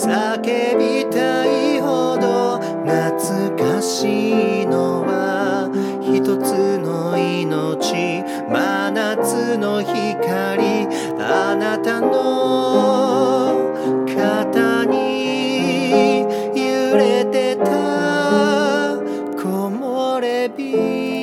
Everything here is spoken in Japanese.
叫びたいほど懐かしいのは一つの命、真夏の光、あなたの肩に揺れてた木漏れ日。